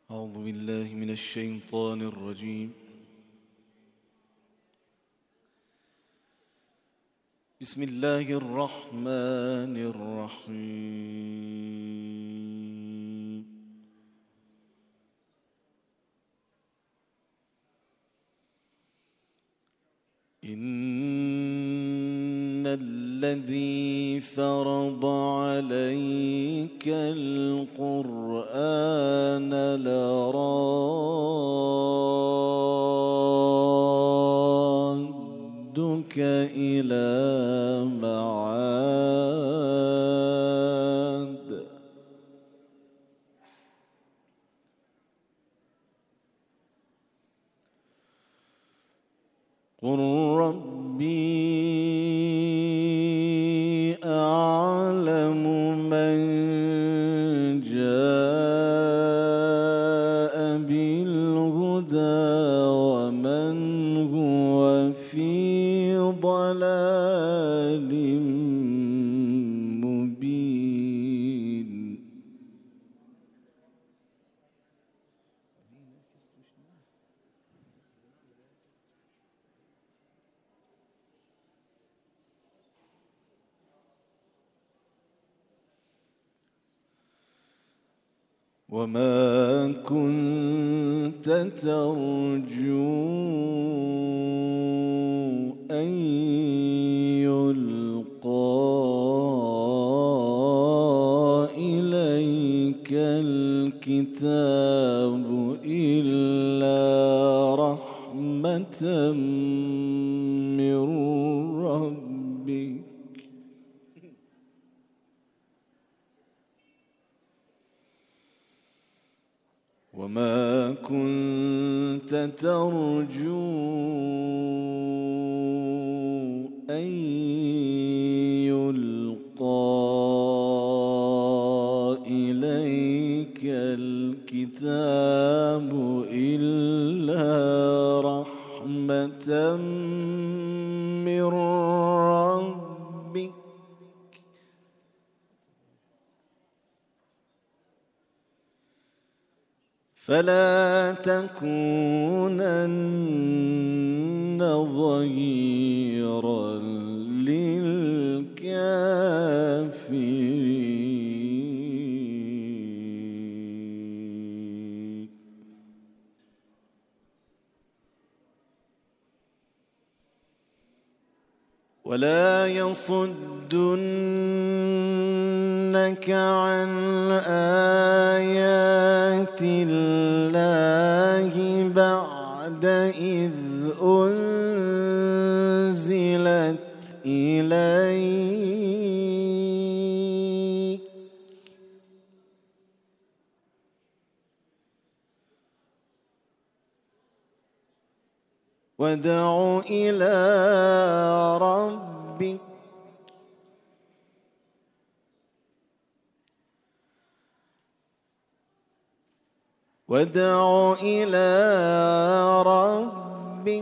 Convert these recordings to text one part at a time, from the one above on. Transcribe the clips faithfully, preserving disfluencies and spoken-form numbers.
أعوذ بالله من الشيطان الرجيم. بسم الله الرحمن الرحيم. إن الذي فرض عليك القرآن لرادك إلى معاد قل ربي أعلم من جاء بالهدى ومن هو في ضلال مبين. وما كنت ترجو أن يلقى إليك الكتاب إلا رحمة من ربك وما كنت ترجو أن يلقى إليك الكتاب إلا رحمة من ربك فلا تكونن ظهيرا للكافرين. ولا يصدنك عن آيات الله بعد إذ أنزلت إليك وادع إلى ربك وادع إلى ربك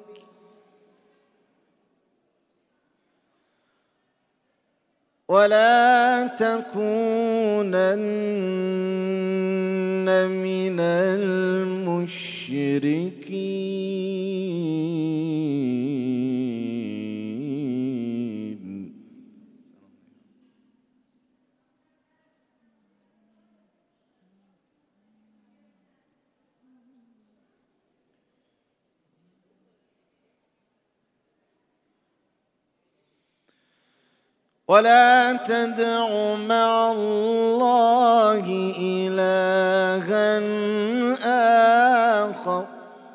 ولا تكونن من المشركين. ولا تدع مع الله إلها آخر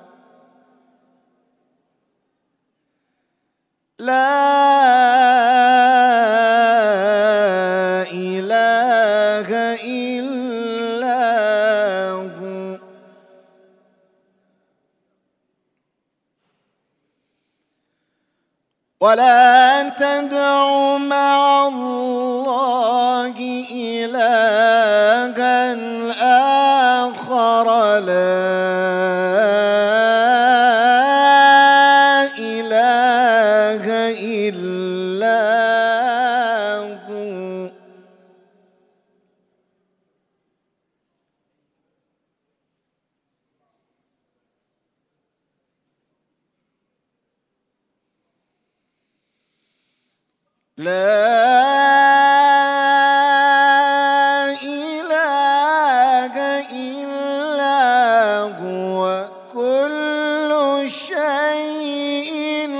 لا إله إلا هو ولا تدع مع الله إلها آخر لا إله إلا هو إله إلا هو كل شيء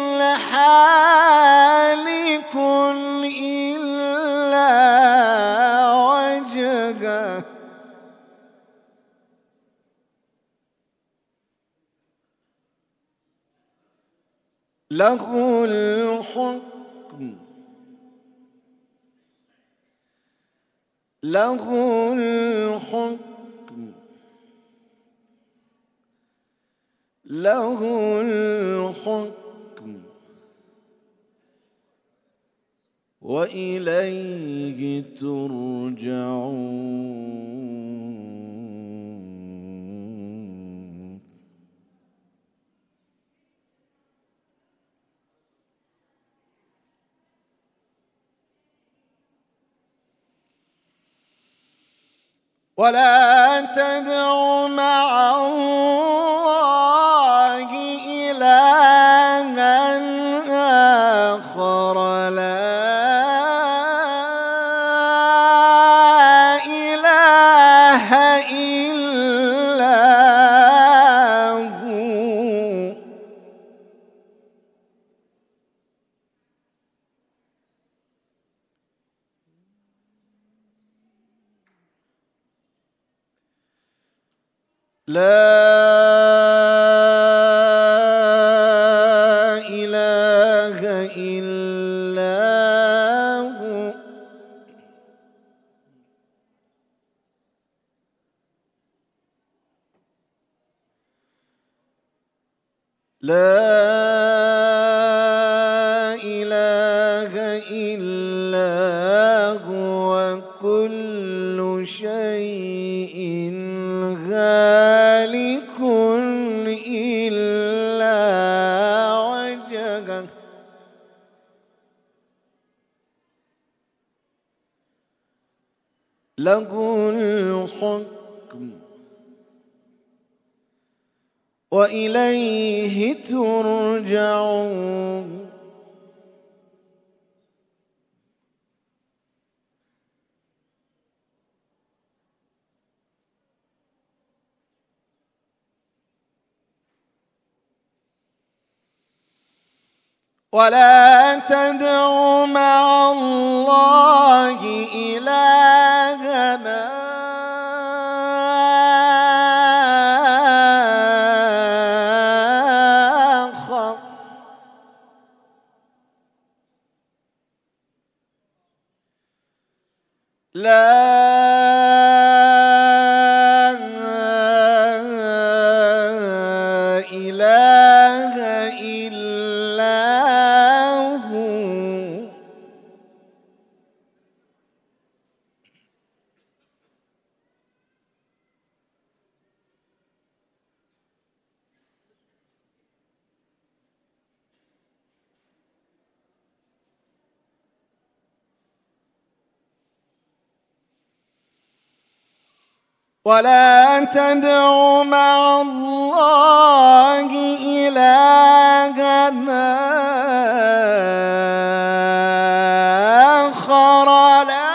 حالك إلا وجهه له الحكم له الحكم له الحكم وإليه ترجعون. ولا تدع مع الله إلها آخر لا إله إلا هو. لا إله إلا هو. لا إله إلا هو كل شيء هالك إلا وجهه له الحكم وإليه ترجعون. ولا تدع مع الله إلهنا آخر لا إله إلا هو. ولا تدع مع الله إلهنا آخر لا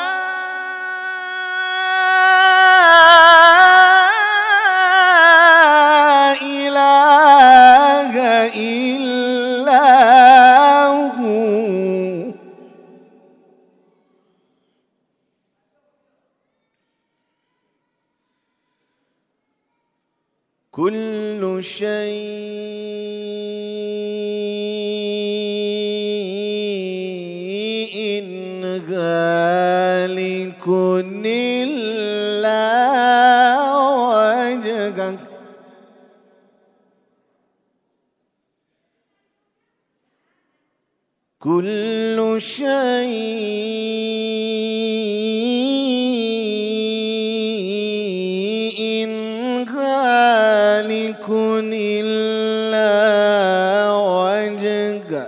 إله إلا هو. كل شيء هالك إلا وجهه كل شيء هالك إلا وجهه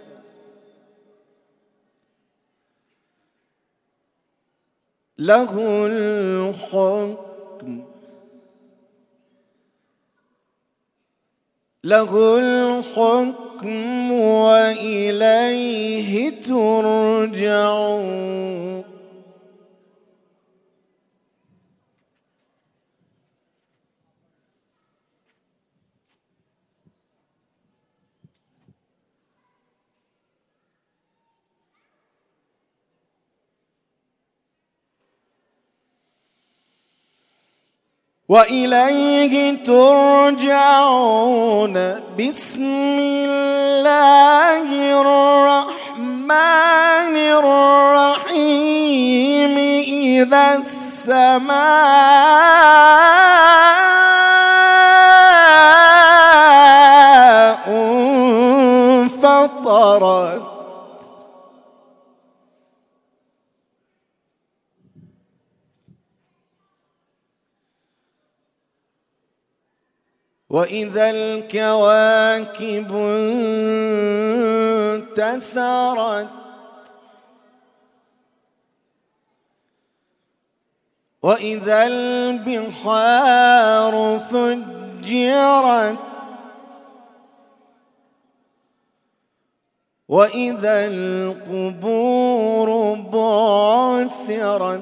له الحكم له الحكم الحكم وإليه ترجعون. وإليه ترجعون. بسم الله الرحمن الرحيم. إذا السماء انفطرت. وإذا الكواكب انتثرت. وإذا البحار فجرت. وإذا القبور بعثرت.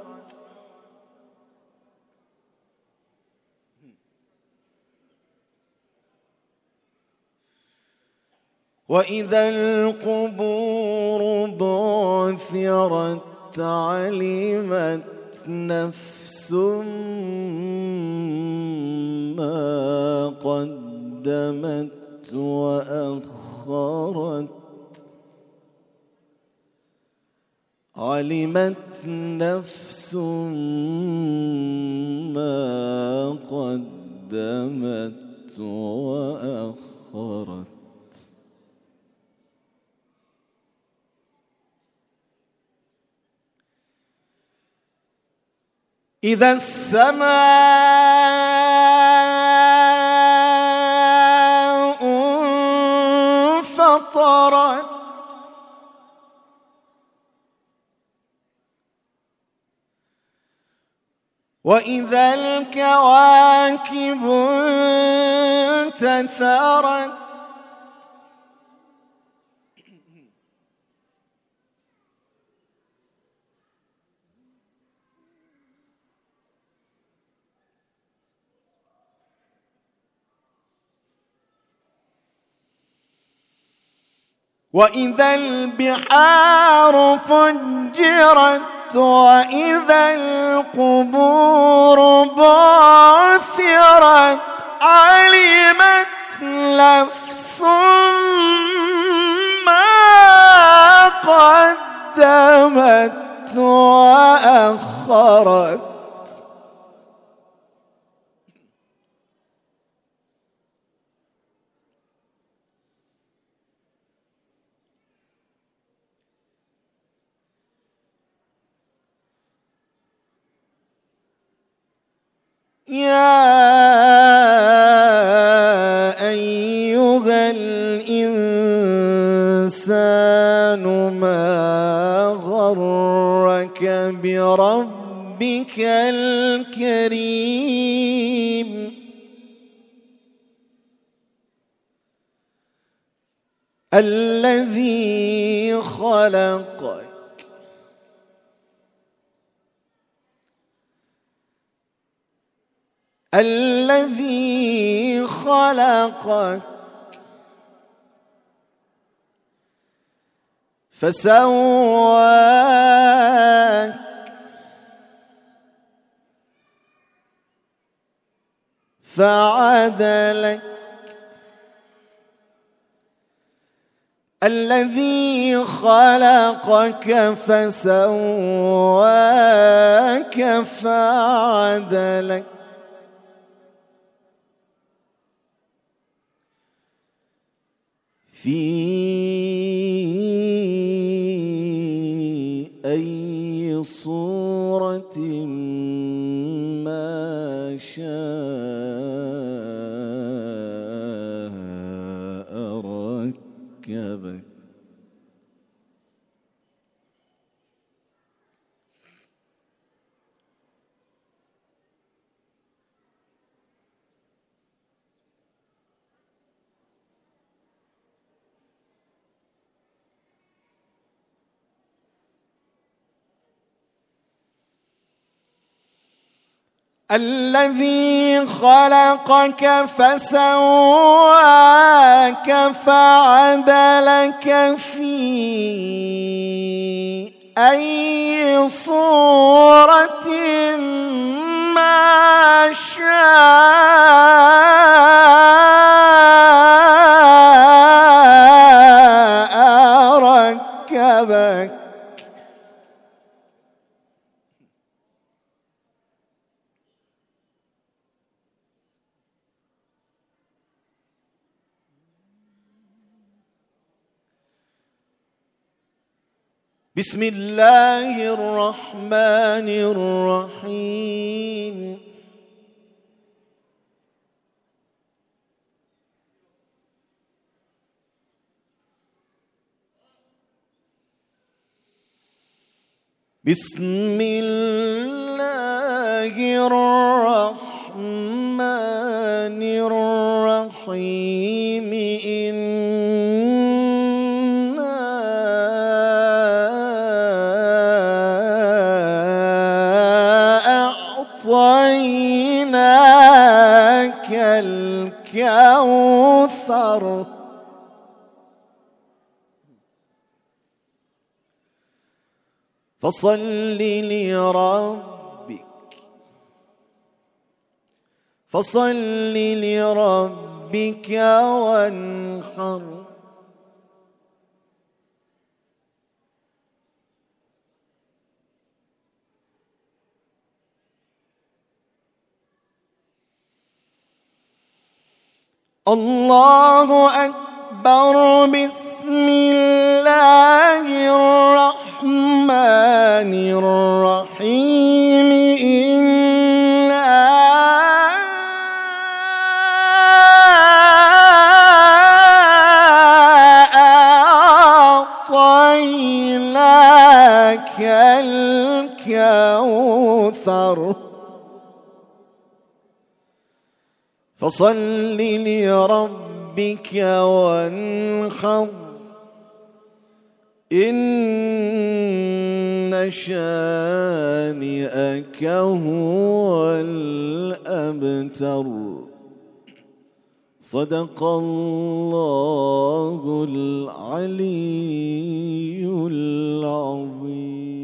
وإذا القبور بعثرت. علمت نفس ما قدمت وأخرت. علمت نفس ما قدمت وأخرت. إذا السماء انفطرت. وإذا الكواكب انتثرت. وإذا البحار فجرت. وإذا القبور بعثرت. علمت نفس ما قدمت وأخرت. يا أيها الإنسان ما غرك بربك الكريم. الذي خلقك الذي خلقك فسواك فعدلك. الذي خلقك فسواك فعدلك. في أي صورة ما شاء ركبك. الذي خلقك فسواك فعدلك في أي صورة ما شاء ركبك. بسم الله الرحمن الرحيم. بسم الله الرحمن الرحيم. أعطيناك الكوثر فصل لربك فصل لربك وانحر. الله أكبر. بسم الله الرحمن الرحيم. إنا أعطيناك الكوثر فصل لربك وانحر. إن شانئك هو الأبتر. صدق الله العلي العظيم.